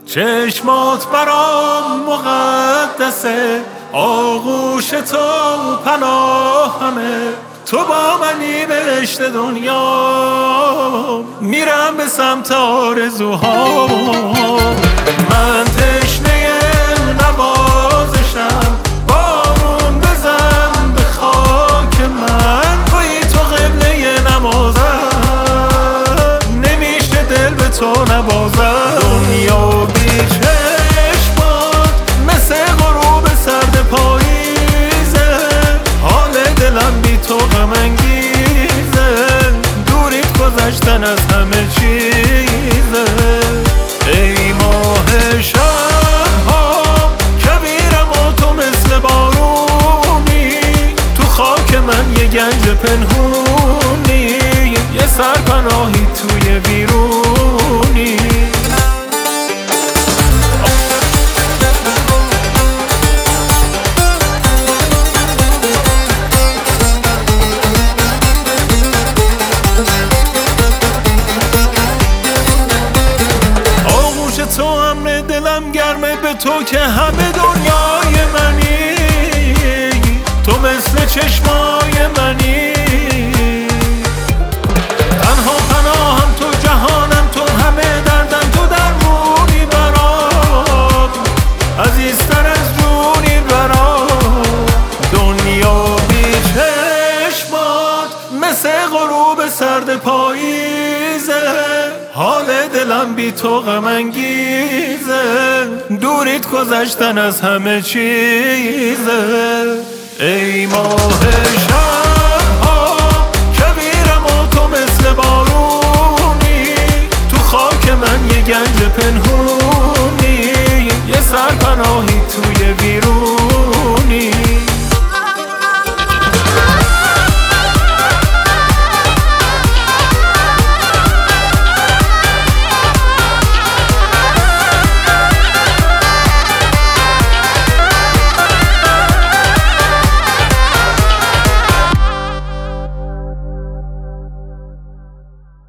چشمات برام مقدسه، آغوش تو پناهمه، تو با منی بهشت دنیا، میرم به سمت آرزوها. من تشنه نوازشم، بارون بزن به خاک من، توی تو قبله نمازم، نمیشه دل به تو نبازم. دنیا بی چشمات مثل غروب سرد پاییزه، حال دلم بی تو غم انگیزه، دوریت گذشتن از همه چیزه. ای ماه شبها کبیرم و تو مثل بارونی، تو خاک من یه گنج پنهونی، یه سرپناهی توی بیرونی. تو امر دلم گرمه، به تو که همه دنیای منی، تو مثل چشمای منی، تنها پناهم تو، جهانم تو، همه دردم تو، درمونی برام، عزیزتر از جونی برام. دنیا بی چشمات مثل غروب سرد پاییزه، حال دلم بی تو غم انگیزه، دوریت گذشتن از همه چیزه. ای ماه شبها کبیرم و تو مثل بارونی، تو خاک من یه گنج پنهونی، یه سرپناهی توی بیرون.